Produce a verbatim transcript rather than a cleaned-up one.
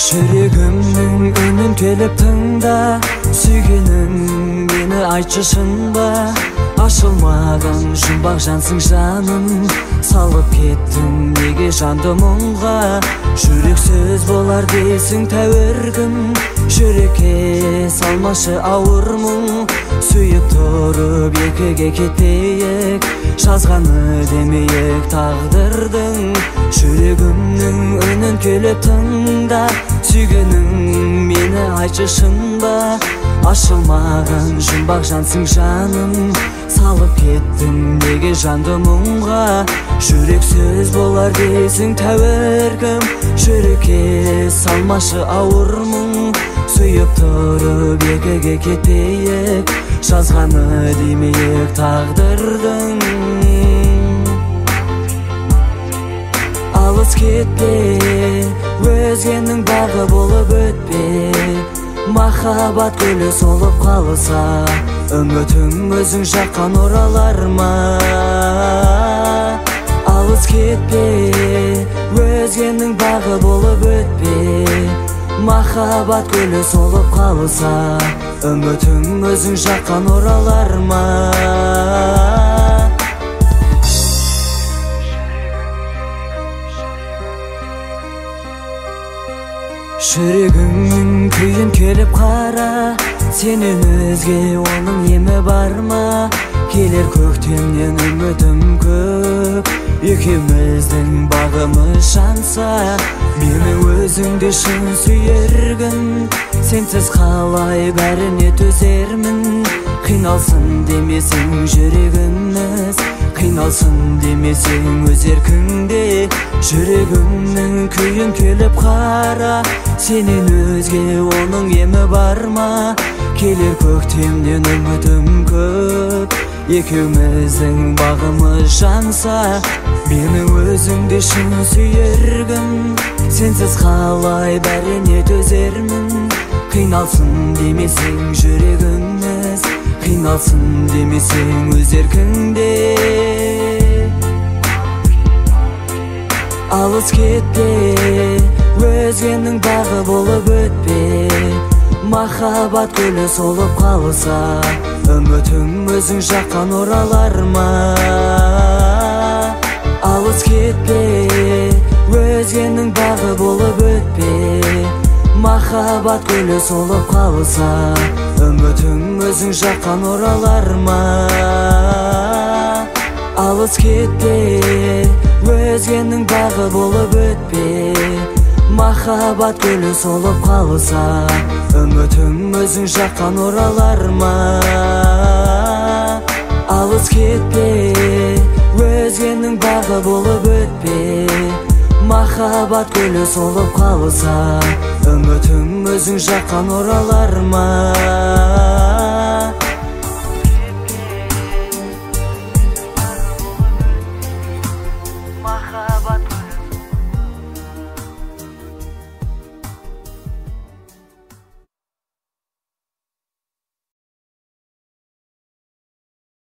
Жүрегімнің үнін келіп тыңда, сүйгенің мені айтшы шын ба? Ашылмаған жұмбақ жансың жаным, салып кеттің неге жанды мұңға? Жүрек сөз болар дейсің тәуіргім, жүрекке салмашы ауыр мұң. Сүйіп тұрып екіге кетпейік, жазғаны демейік тағдырдың. Жүрегімнің үнін келіп тыңда, сүйгенің мені айтшы шын ба? Ашылмаған жұмбақ жансың жаным, салып кеттің неге жанды мұңға? Жүрек сөз болар дейсің тәуіргім, жүрекке салмашы ауыр мұң. Сүйіп тұрып екіге кетпейік, жазғаны демейік тағдырдың. Алыс кетпе, өзгенің бағы болып өтпе. Махаббат гүлі солып қалса, үмітің өзің жаққан оралар ма? Алыс кетпе, өзгенің бағы болып өтпе. Махаббат гүлі солып қалса, үмітің өзің жаққан оралар ма? Жүрегіңнің күйін келіп қара, сенен өзге оның емі бар ма? Келер көктемнен үмітім көп, екеуміздің бағымыз жанса. Мені өзіңді шын сүйергін, сенсіз қалай бәріне төзермін. Қиналсын демесең жүрегіміз, қиналсын демесең өз еркіңде. Жүрегімнің күйін келіп қара, сенен өзге оның емі бар ма? Келер көктемнен үмітім көп, екеуміздің бағымыз жанса. Мені өзіңді шын сүйергім, сенсіз қалай бәріне төзермін. Қиналсын демесең жүрегіміз, қиналсын демесең өз еркіңде. Алыс кетпе, өзгенің бағы болып өтпе. Махаббат гүлі солып қалса, үмітің өзің жаққан оралар ма? Алыс кетпе, өзгенің бағы болып өтпе. Махаббат гүлі солып қалса, үмітің өзің жаққан оралар ма? Алыс кетпе, өзгенің бағы болып өтпе. Махаббат гүлі солып қалса, үмітің өзің жаққан оралар ма? Алыс кетпе, өзгенің бағы болып өтпе. Махаббат гүлі солып қалса, үмітің өзің жаққан оралар ма?